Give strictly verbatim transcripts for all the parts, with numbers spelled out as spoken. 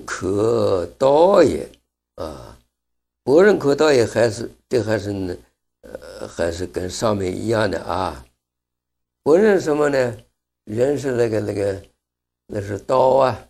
可道也啊。博人可道也还是这还是呃还是跟上面一样的啊。博人什么呢？人是那个那个那是刀啊，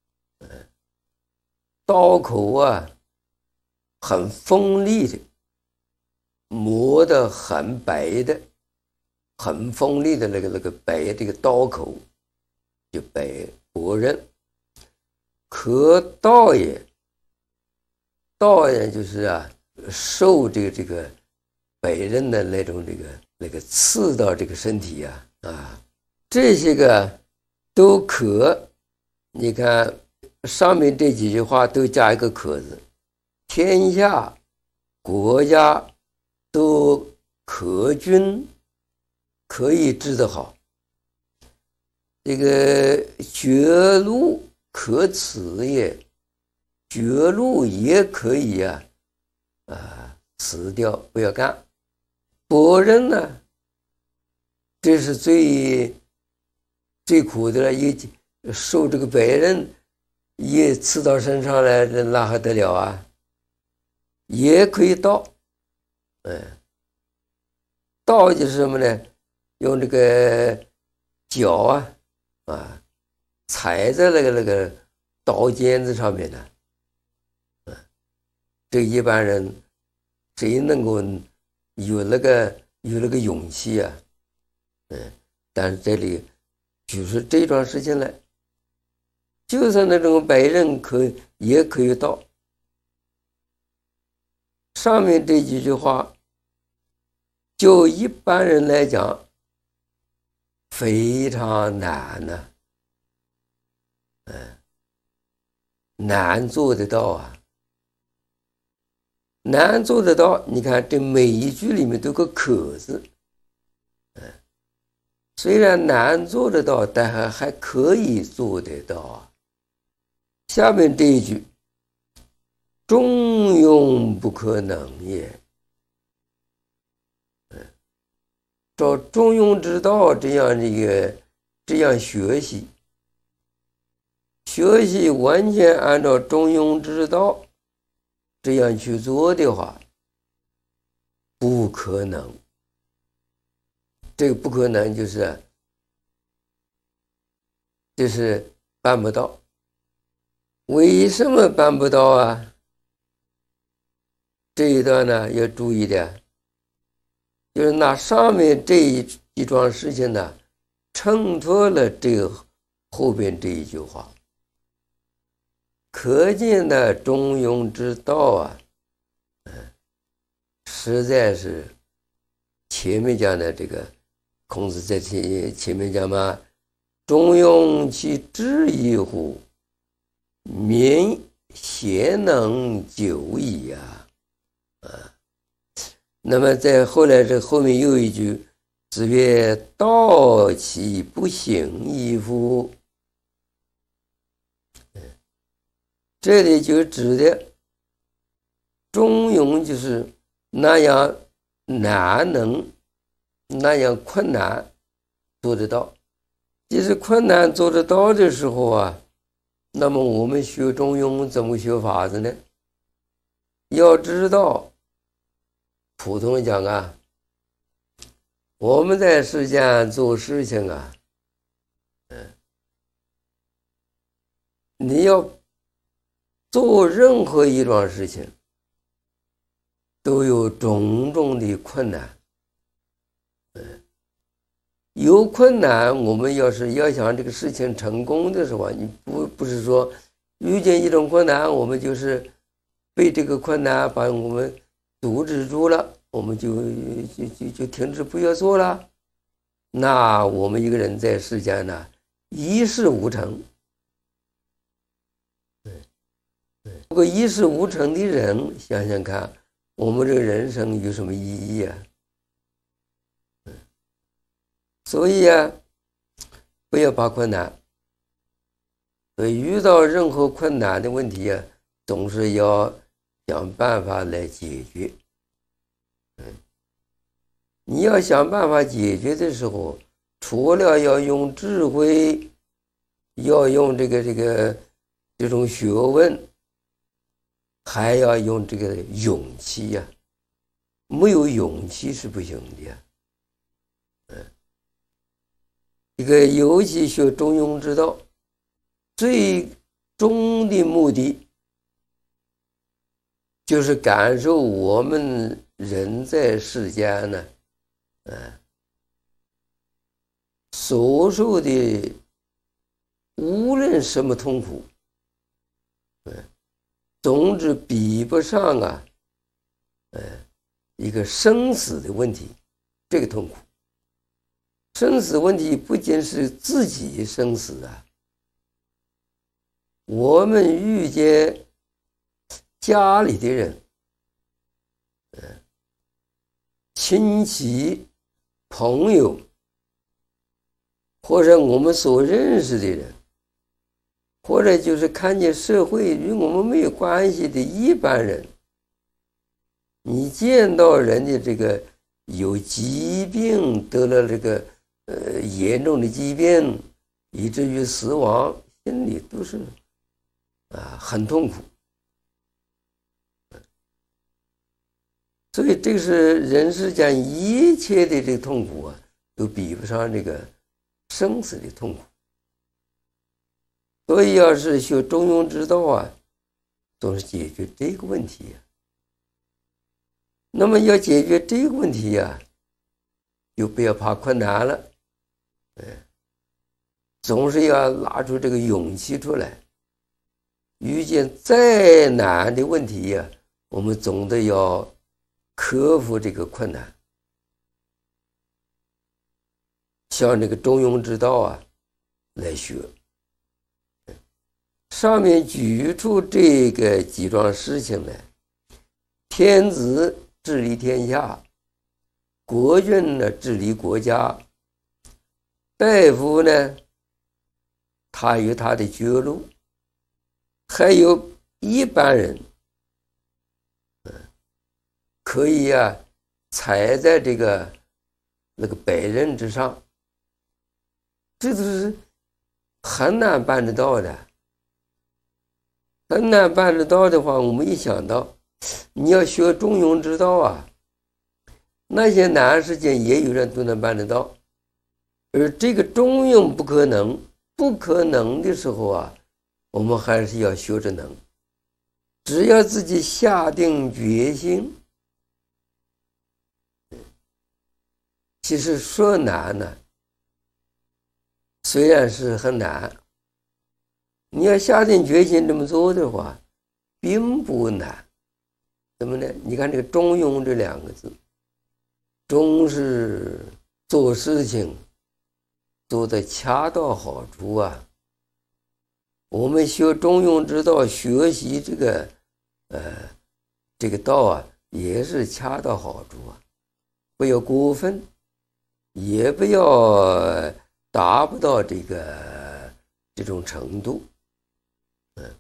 刀口啊很锋利的，磨得很白的，很锋利的那个那个白这个刀口就白博人。可道也，道也就是啊受这个这个白刃的那种这个那个刺到这个身体呀 啊, 啊这些个都可。你看上面这几句话都加一个可字，天下国家都可君，可以治得好。这个绝路可辞也，绝路也可以啊啊辞掉，不要干。博人呢，这是最最苦的了，一受这个白刃一刺到身上来，那还得了啊？也可以刀，嗯，刀就是什么呢？用这个脚啊啊踩在那个那个刀尖子上面的，嗯，这一般人谁能够有那个有那个勇气啊？嗯，但是这里就是这桩事情来。就算那种白刃可也可以刀。上面这几句话，就一般人来讲，非常难呢、啊，嗯，难做得到啊，难做得到。你看这每一句里面都有个可字，嗯，虽然难做得到，但还还可以做得到啊。下面这一句，中庸不可能也。嗯，照中庸之道这样这个这样学习，学习完全按照中庸之道这样去做的话，不可能。这个不可能就是就是办不到。为什么办不到啊？这一段呢要注意的，就是拿上面这一一桩事情呢，衬托了这个后边这一句话，可见的中庸之道啊，嗯，实在是前面讲的这个孔子在前前面讲嘛，中庸其志矣乎？民贤能久矣啊！啊，那么在后来这后面又一句，子曰：“道其不行矣乎？”这里就指的中庸就是那样难能，那样困难做得到。即使困难做得到的时候啊，那么我们学中庸怎么学法子呢？要知道，普通人讲啊，我们在世间做事情啊，嗯，你要做任何一桩事情，都有种种的困难，嗯，有困难，我们要是要想这个事情成功的时候，你不不是说遇见一种困难，我们就是被这个困难把我们阻止住了，我们就就就就停止不要做了。那我们一个人在世间呢，一事无成。如果一事无成的人，想想看，我们这个人生有什么意义啊？所以啊，不要怕困难。所以遇到任何困难的问题啊，总是要想办法来解决。嗯，你要想办法解决的时候，除了要用智慧，要用这个这个这种学问，还要用这个勇气呀、啊，没有勇气是不行的呀。嗯，这个尤其学中庸之道，最终的目的就是感受我们人在世间呢，嗯，所受的无论什么痛苦，嗯，总之比不上啊，嗯，一个生死的问题，这个痛苦。生死问题不仅是自己生死啊，我们遇见家里的人，嗯，亲戚、朋友，或者我们所认识的人，或者就是看见社会与我们没有关系的一般人，你见到人家这个有疾病，得了这个呃严重的疾病，以至于死亡，心里都是啊很痛苦。所以这个是人世间一切的这个痛苦啊，都比不上这个生死的痛苦。所以要是学中庸之道啊，总是解决这个问题呀、啊。那么要解决这个问题呀、啊，就不要怕困难了，嗯，总是要拿出这个勇气出来。遇见再难的问题呀、啊，我们总得要克服这个困难。像这个中庸之道啊来学，上面举出这个几桩事情来：天子治理天下，国君呢治理国家，大夫呢他有他的绝路，还有一般人，嗯，可以啊踩在这个那个百人之上，这都是很难办得到的。很难办得到的话，我们一想到你要学中庸之道啊，那些难事情也有人都能办得到，而这个中庸不可能不可能的时候啊，我们还是要学着能。只要自己下定决心，其实说难呢，虽然是很难，你要下定决心这么做的话，并不难。怎么呢？你看这个中庸这两个字，中是做事情做得恰到好处啊。我们学中庸之道，学习这个呃这个道啊，也是恰到好处啊，不要过分，也不要达不到这个这种程度。嗯，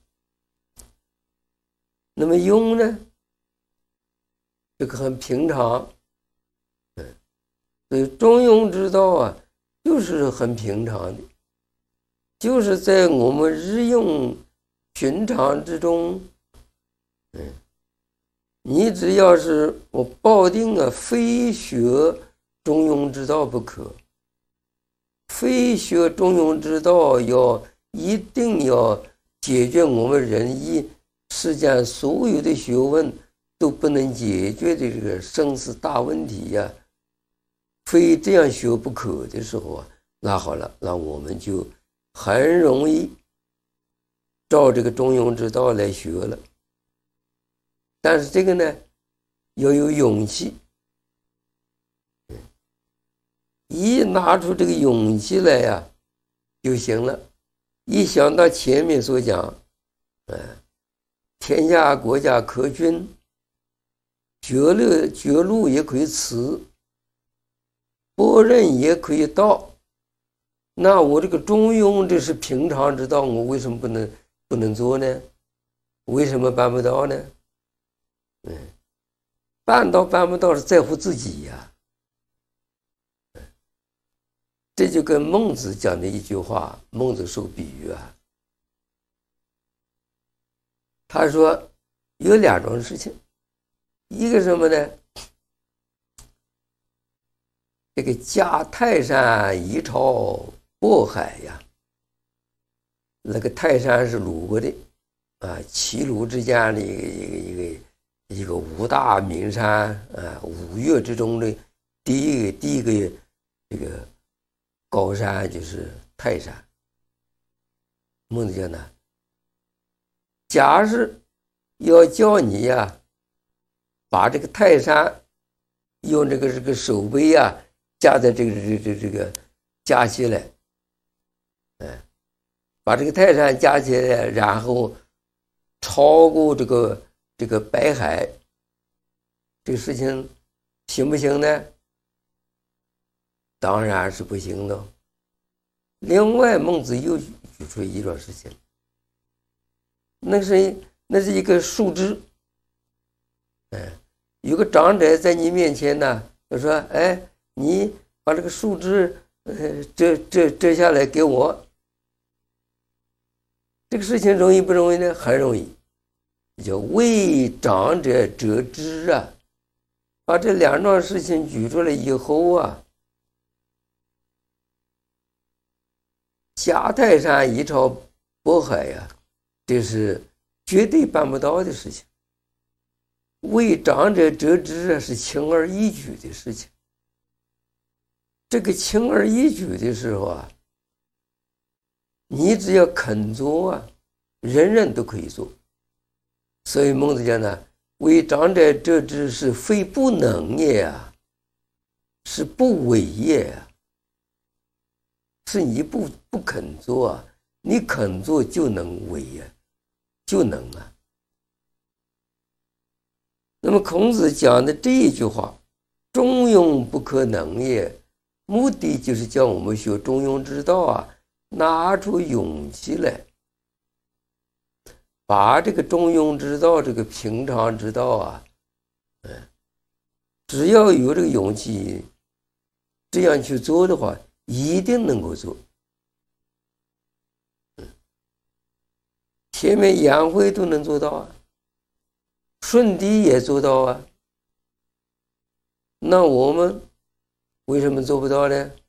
那么庸呢，这个很平常。嗯，所以中庸之道啊，就是很平常的，就是在我们日用寻常之中，嗯，你只要是我抱定啊，非学中庸之道不可，非学中庸之道要一定要解决我们人一世间所有的学问都不能解决的这个生死大问题呀、啊，非这样学不可的时候啊，那好了，那我们就很容易照这个中庸之道来学了。但是这个呢，要有勇气，一拿出这个勇气来呀、啊，就行了。一想到前面所讲，嗯，天下国家可君，绝路绝路也可以辞，拨刃也可以道。那我这个中庸，这是平常之道，我为什么不能不能做呢？为什么办不到呢？嗯，办到办不到是在乎自己呀、啊。这就跟孟子讲的一句话，孟子受比喻啊， 他说有两种事情，一个什么呢？这个夹泰山一朝渤海呀，那个泰山是鲁国的啊，齐鲁之间的一个一个一个一个五大名山啊，五岳之中的第一个第一个这个高山就是泰山。孟子讲呢，假使要叫你呀、啊，把这个泰山用这个这个手背呀、啊。夹在这个这这这个夹起来，哎，把这个泰山夹起来，然后超过这个这个白海，这个事情行不行呢？当然是不行的。另外，孟子又举出一桩事情，那是那是一个树枝，哎，有个长者在你面前呢，就说，哎。你把这个树枝，呃，折折折下来给我。这个事情容易不容易呢？很容易，叫为长者折枝啊。把这两桩事情举出来以后啊，夹泰山一朝渤海呀、啊，这是绝对办不到的事情。为长者折枝啊，是轻而易举的事情。这个轻而易举的时候啊，你只要肯做啊，人人都可以做。所以孟子讲呢，为长者折枝是非不能也啊，是不为也啊，是你不不肯做啊，你肯做就能为呀、啊，就能啊。那么孔子讲的这一句话，中庸不可能也。目的就是叫我们学中庸之道啊，拿出勇气来，把这个中庸之道、这个平常之道啊，嗯，只要有这个勇气，这样去做的话，一定能够做。嗯，前面颜回都能做到啊，舜帝也做到啊，那我们为什么做不到呢？